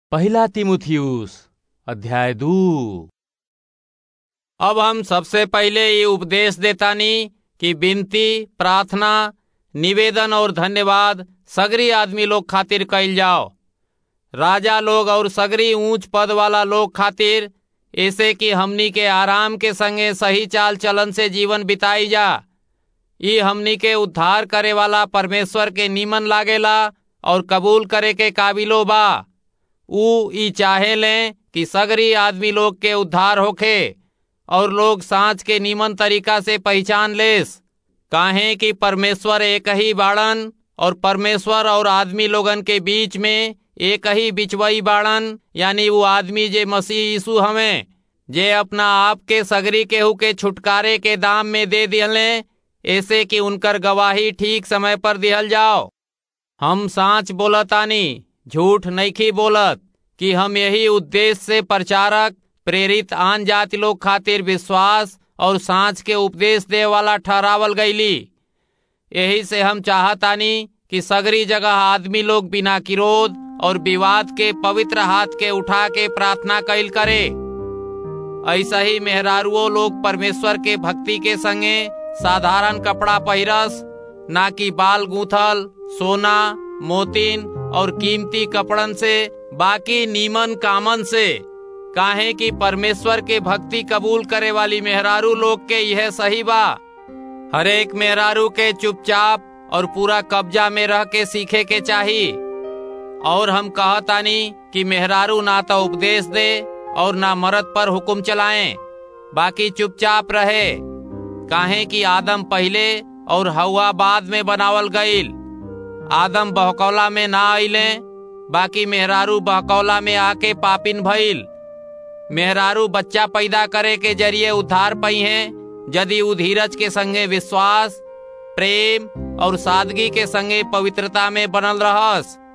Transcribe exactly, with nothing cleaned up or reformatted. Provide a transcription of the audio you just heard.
पहला तीमुथियुस अध्याय दो। अब हम सबसे पहले ये उपदेश देतानी कि विनती, प्रार्थना, निवेदन और धन्यवाद सगरी आदमी लोग खातिर कइल जाओ, राजा लोग और सगरी ऊंच पद वाला लोग खातिर, ऐसे कि हमनी के आराम के संगे सही चाल चलन से जीवन बिताई जा। ये हमनी के उद्धार करे वाला परमेश्वर के नीमन लागेला और कबूल करे के काबिलो बा। ऊ ई चाहे लें कि सगरी आदमी लोग के उद्धार होखे और लोग सांच के नीमन तरीका से पहचान लेस, काहे कि परमेश्वर एक ही बाड़न और परमेश्वर और आदमी लोगन के बीच में एक ही बिचवई बाड़न, यानी वो आदमी जे मसीह यीशु हमें, जे अपना आप के सगरी केहू के छुटकारे के दाम में दे दिहले, ऐसे कि उनकर गवाही ठीक समय पर दिहल जाओ। हम सांच बोलतानी, झूठ नइखी बोलत, कि हम यही उद्देश्य से प्रचारक प्रेरित आन जाति लोग खातिर विश्वास और सांच के उपदेश दे वाला ठहरावल गईली। यही से हम चाहतानी कि सगरी जगह आदमी लोग बिना किरोध और विवाद के पवित्र हाथ के उठा के प्रार्थना कइल करे। ऐसा ही मेहरारुओ लोग परमेश्वर के भक्ति के संगे साधारण कपड़ा पहिरस, ना कि बाल गूंथल, सोना, मोतीन और कीमती कपड़न से, बाकी नीमन कामन से, काहे कि परमेश्वर के भक्ति कबूल करे वाली मेहरारू लोग के यह सही बा। हरेक मेहरारू के चुपचाप और पूरा कब्जा में रह के सीखे के चाहिए। और हम कहतानी कि मेहरारू ना तो उपदेश दे और ना मर्द पर हुक्म चलाएं, बाकी चुपचाप रहे, काहे कि आदम पहले और हवा बाद में बनावल गईल। आदम बहकौला में ना आइले, बाकी मेहरारू बहकौला में आके पापिन भइल। मेहरारू बच्चा पैदा करे के जरिए उद्धार पाई हैं, यदि उ धीरज के संगे विश्वास, प्रेम और सादगी के संगे पवित्रता में बनल रहस।